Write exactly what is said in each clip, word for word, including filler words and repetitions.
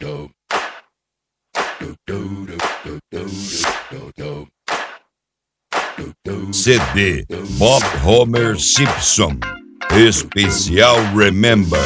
C D Bob Homer Simpson Especial Remember.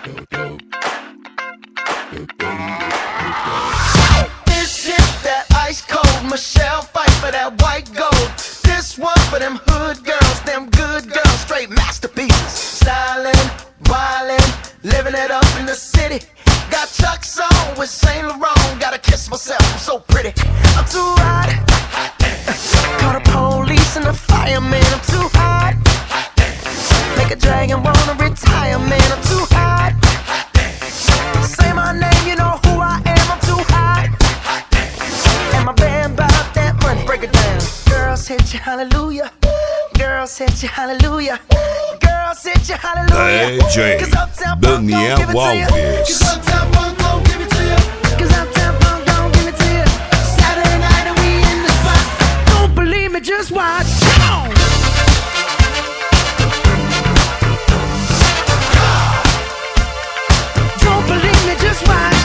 This hit that ice cold Michelle fight for that white gold. This one for them hood girls, them good girls, straight masterpieces. Stylin', wildin', living it up in the city. Got Chuck's on with Saint Laurent. Gotta kiss myself, I'm so pretty. I'm too hot. Call the police and the fireman. I'm too hot. Make a dragon wanna retire, man. I'm too hot. Say my name, you know who I am. I'm too hot. And my band bought that money. Break it down. Girls hit you, hallelujah. Girls hit you, hallelujah. Girls hit you, hallelujah. D J Daniel Alves. Cause Uptown Funk gon' give it to you. Cause Uptown Funk gon' give it to you. Saturday night and we in the spot. Don't believe me, just watch. Come on. Don't believe me, just watch.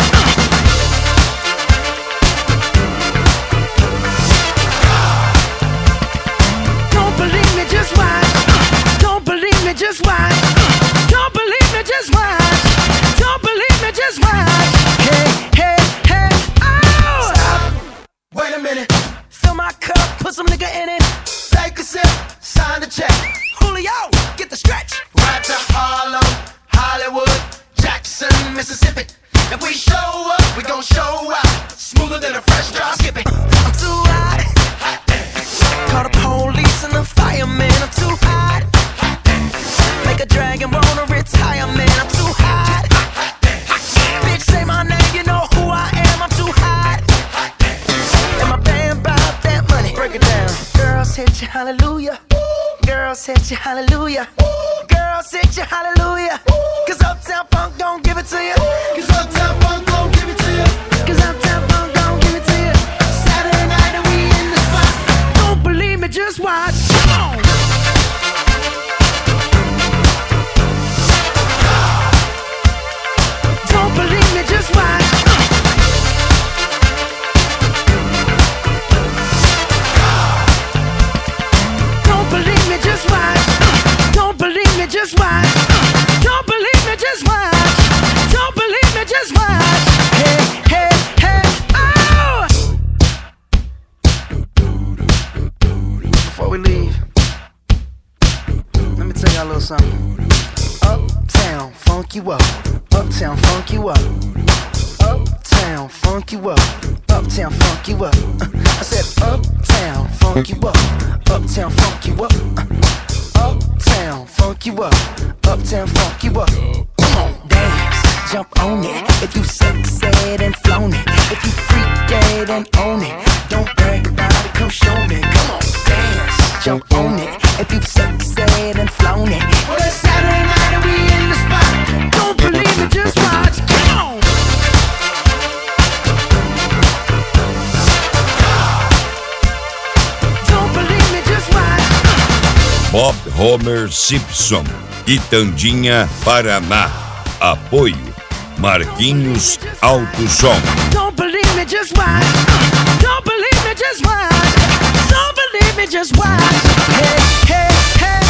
Don't believe me, just watch. Don't believe me, just watch. Don't believe me, just watch. Don't believe me, just watch. Hey, hey, hey, oh! Stop. Wait a minute. Fill my cup, put some nigga in it. Take a sip, sign the check. Julio, get the stretch. Right to Harlem, Hollywood, Jackson, Mississippi. If we show up, we gon' show out. Smoother than a fresh drop. Skip it. I'm too hot. Call the police and the fireman. I'm too hot. Make a dragon wanna retire, man. I'm too hot. Bitch, say my name, you know who I am. I'm too hot. And my band bought that money. Break it down. Girls hit you, hallelujah. Girls hit you, hallelujah. Girls hit you, hallelujah. Cause Uptown Funk don't give it to you. Cause Uptown Funk don't give it to you. Cause Uptown Funk don't give it to you. Saturday night and we in the spot. Don't believe me, just watch. Come on. Don't believe me, just watch. Don't believe me, just watch. Don't believe me, just watch. Don't believe me, just watch. Don't believe me, just watch. Hey, hey, hey, oh! Before we leave, let me tell y'all a little something. Uptown, funk you up. Uptown, funk you up. Uptown, funk you up. Uptown, funk you up. I said uptown, funk you up. Uptown, funk you up. Uptown, funk you up. Uptown, funk you up. Come on, dance, jump on it. If you sexed and flown it, if you freaked dead and own it, don't brag about it, come show me. Come on, dance, jump on it. If you sexed and flown it, well it's Saturday night and we in the spot. Don't believe it, just watch. Come on. Don't believe me, just watch. Bob Homer Simpson, Quitandinha, Paraná. Apoio Marquinhos Alto Som. Don't believe me, just watch. Don't believe me, just watch. Don't believe me, just watch. Hey, hey, hey.